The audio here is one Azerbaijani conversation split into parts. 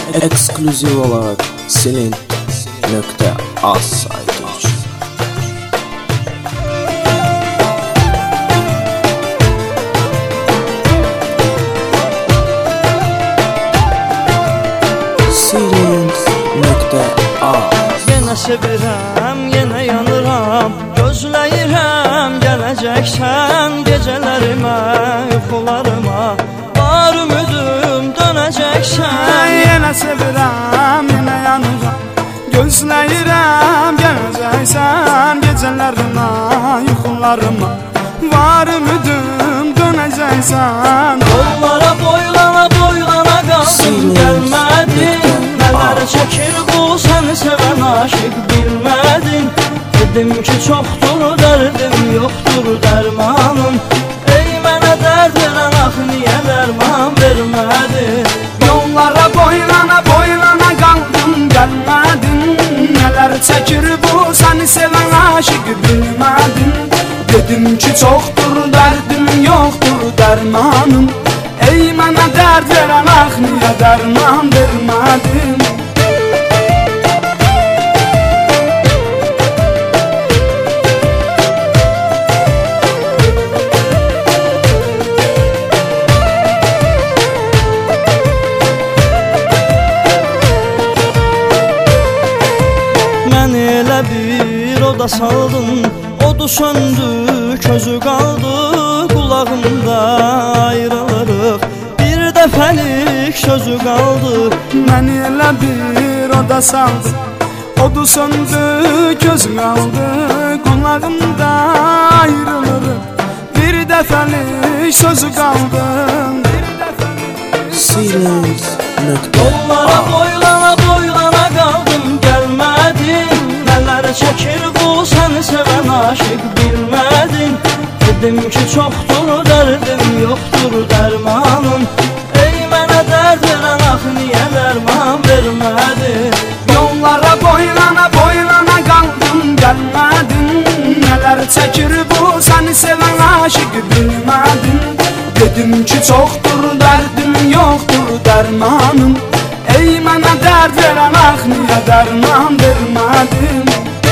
Ekskluziv olarak Selin.az saytı için. Selin.az. Yenə sevirəm, yenə yanıram, gözləyirəm gələcəksən gecələrimə, yuxularıma. Var ümidim dönəcəksən. Yenə sevirəm, yenə yanıram, gözləyirəm gələcəksən gecələrimə, yuxularıma. Var ümidim dönəcəksən. Yollara boylana boylana qaldım, gəlmədin. Nələr çəkir bu səni sevən aşıq bilmədin. Dedim ki çoxdur dərdim, yoxdur dərmanım. Ey mənə dərd verən ax niyə dərman vermədin? Yollara boylana boylana qaldım, gəlmədin. Nələr çəkir bu səni sevən aşıq bilmədin. Dedim ki çoxdur dərdim, yoxdur dərmanım. Ey mənə dərd verən ax niyə dərman vermədin? Məni elə bir oda saldın, odu söndü, közü qaldı, qulağımda ayrılırıq. Bir dəfəlik sözü qaldı. Məni elə bir oda saldı, odu söndü, göz qaldı, qulağımda ayrılırıq. Bir dəfəlik sözü qaldı. Yollara boylana boylana qaldım, gəlmədin. Nələr çəkir bu səni sevən aşıq bilmədin. Dedim ki çoxdur dərdim, yoxdur dərmanım. Ey mənə dərd verən ax niyə dərman vermədin? Yollara boylana boylana qaldım, gəlmədin. Nələr çəkir bu səni sevən aşıq bilmədin. Dedim ki çoxdur dərdim, yoxdur dərmanım. Ey mənə dərd verən ax niyə dərman vermədin?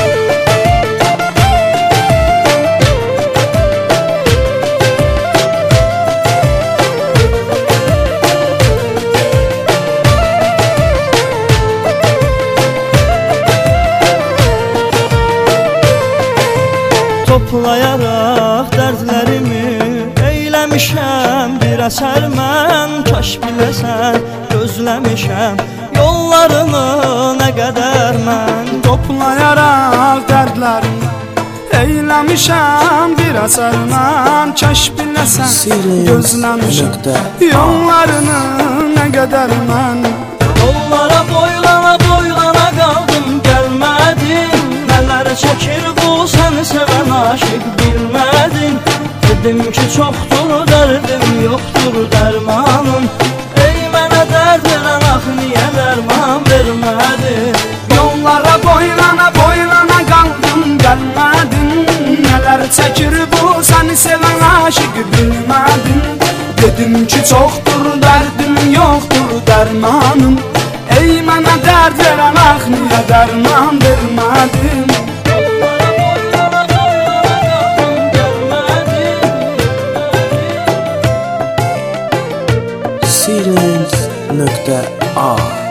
Toplayaraq dərdlərimi eyləmişəm bir əsər mən. Kaş biləsən gözləmişəm yollarını nə qədər mən. Toplayaraq dərdlərimi eyləmişəm bir əsər mən. Kaş biləsən gözləmişəm yollarını nə qədər mən. Yollara boylana boylana qaldım, gəlmədin. Nələr çəkir bu səni sevən aşıq bilmədin. Dedim ki çoxdur dərdim, yoxdur dərmanım. Ey mənə dərd verən ax niyə dərman vermədin? Yollara boylana boylana qaldım, gəlmədin. Nələr çəkir bu səni sevən aşıq bilmədin. Dedim ki çoxdur dərdim, yoxdur dərmanım. Ey mənə dərd verən ax niyə dərman vermədin? Selin.az